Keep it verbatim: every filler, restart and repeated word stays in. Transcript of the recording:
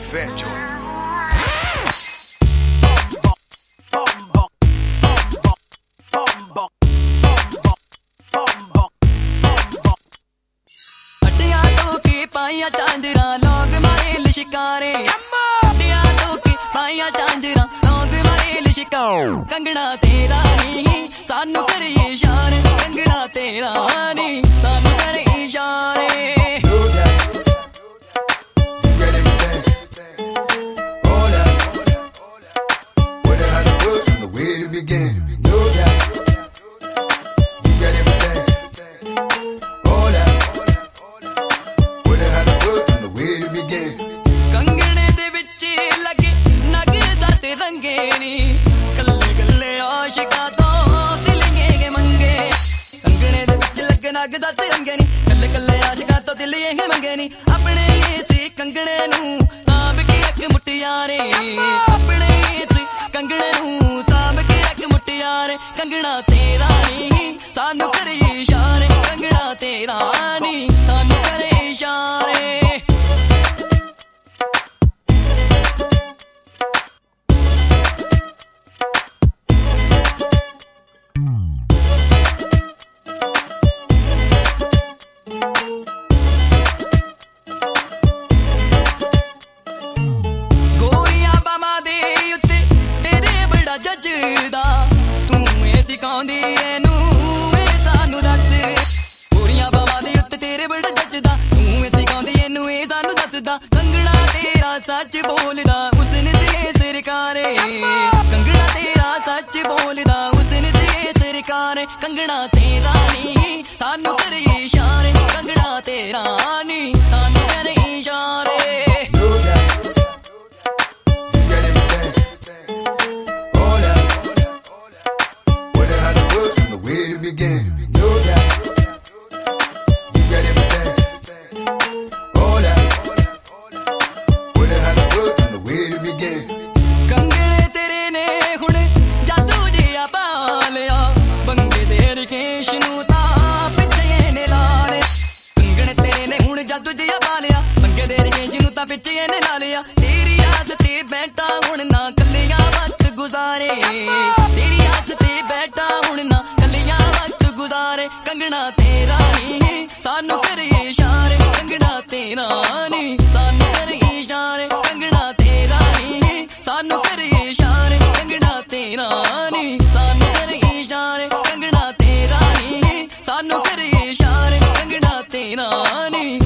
Fat Joe. पाइया चांजरा लोग मारे लिशिकारे अड्डिया टोकी पाइया चांजरा लोग मारे लिशिकारे कंगना तेरा नहीं सानू करे इशारे कंगना तेरा नहीं सानू करे इशारे लगदा तिरंगे नी कल्ले कल्ले आशिकां तो दिल ये मंगे नी अपने इसी कंगणे नू तांब के अख मुटियारे अपने इसी कंगणे नू तांब के अख मुटियारे कंगना तेरा नी सानू करे इशारे कंगना तेरा नी सानू करे इशारे जजदा तू ए सिखाउंदी एनू ए सानू दस पूरियां बावां दे उत्ते तेरे बड़ा जजदा तू ए सिखाउंदी एनू ए सानू दसदा कंगना तेरा सच बोलदा उसने ते सरकारे कंगना तेरा सच बोलदा उसने ते सरकारे कंगना तेरा नी सानू करे इशारे कंगना तेरा नी सानू करे इशारे जादू जिया बालिया मंगे दे रही जिनू ता पिछे ने ला लिया तेरी याद ते बैठा हुण ना कलियां वक्त गुजारे तेरी याद ते बैठा हुण ना कलियां वक्त गुजारे कंगना तेरा नी सानू करे इशारे कंगना तेरा नी सानू करे इशारे कंगना तेरा नी सानू करे इशारे कंगना तेरा नी सानू करे इशारे कंगना तेरा नी सानू करे इशारे कंगना तेरा नी